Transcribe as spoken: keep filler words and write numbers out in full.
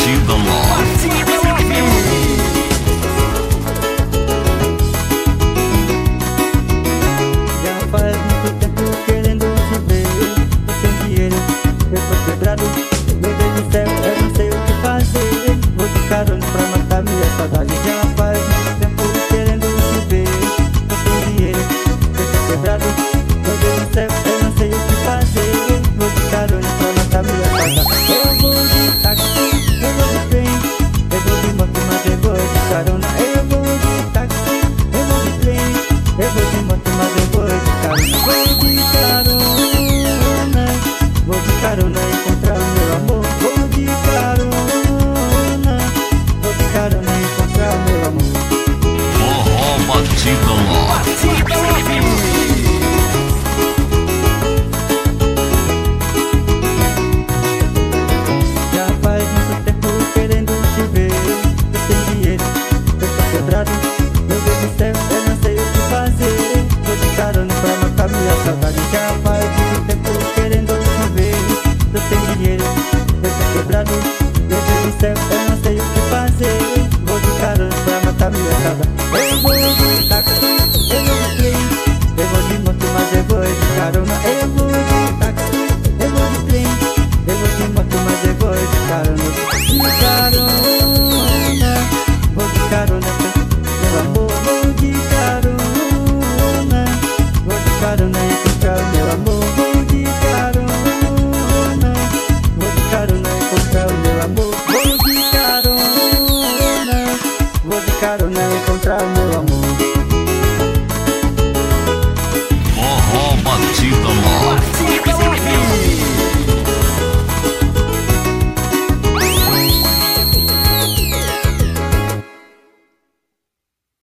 Batida Love. Já faz muito tempo querendo te ver. Tô sem dinheiro, eu tô quebrado. Meu Deus do céu, eu não sei o que fazer. Vou de carona pra matar minha saudade. Já faz muito tempo querendo te ver. Tô sem dinheiro, eu tô quebrado. Meu Deus do céu, eu não sei o que fazer. Vou de carona pra matar minha saudade. Eu vou de táxi, eu vou de trem, eu vou de moto, mas eu vou de carona. Eu vou de táxi, eu vou de trem, eu vou de moto, mas eu vou de carona. Vou de carona, vou de carona encontrar o meu amor. Vou de carona, vou de carona encontrar o meu amor. Forró Batida Love. Já faz muito tempo querendo te ver. Tô sem dinheiro, eu tô quebrado. Meu Deus do céu, eu não sei o que fazer. Vou de carona pra matar minha saudade. Já faz muito tempo querendo te ver. Tô sem dinheiro, eu tô quebrado.